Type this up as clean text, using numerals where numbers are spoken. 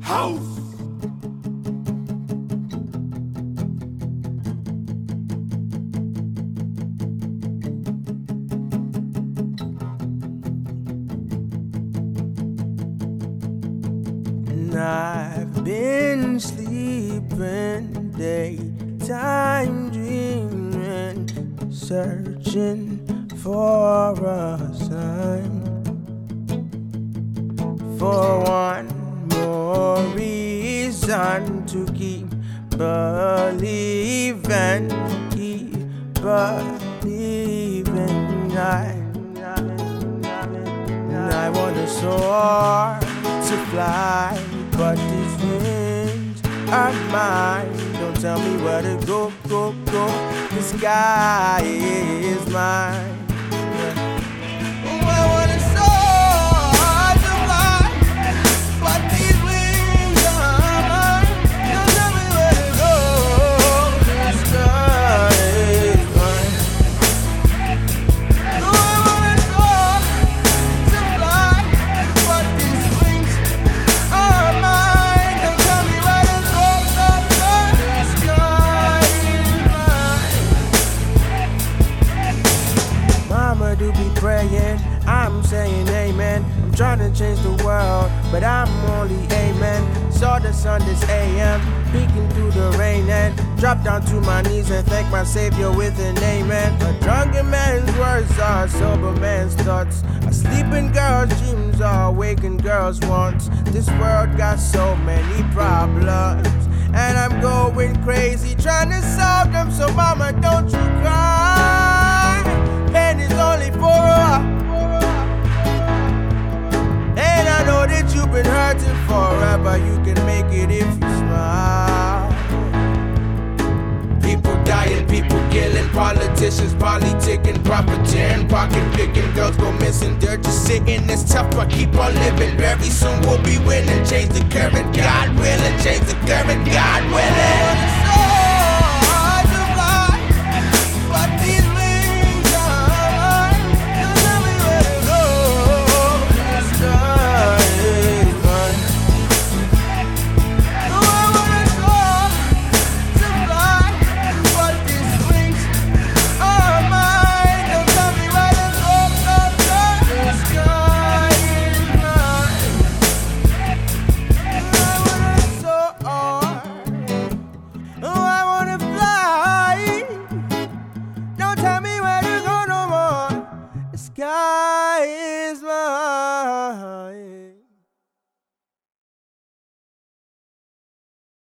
House. I've been sleeping, daytime dreaming, searching for a sign, for one more reason to keep believing, I wanna soar to fly, but these wings are mine. Don't tell me where to go. The sky is mine. Oh, I wanna soar to fly, but these wings are mine. Don't tell me where to go. The sky is mine. Oh, I wanna soar to fly, but these wings are mine. Don't tell me where to go. The sky is mine. Mama do be praying, I'm saying amen. I'm trying to change the world, but I'm only amen. Saw the sun this AM, peeking through the rain, and drop down to my knees and thank my Savior with an amen. A drunken man's words are a sober man's thoughts. A sleeping girl's dreams are waking girl's wants. This world got so many problems, and I'm going crazy trying to solve them. So mama, don't you cry. Pain is only for a while, and I know that you've been hurting forever. You can make it if you smile. People dying, people killing, politicians politicking, profiteering, pocket picking, girls go missing. They're just sitting, it's tough, but keep on living. Very soon we'll be winning. Change the current, God willing. Change the current, God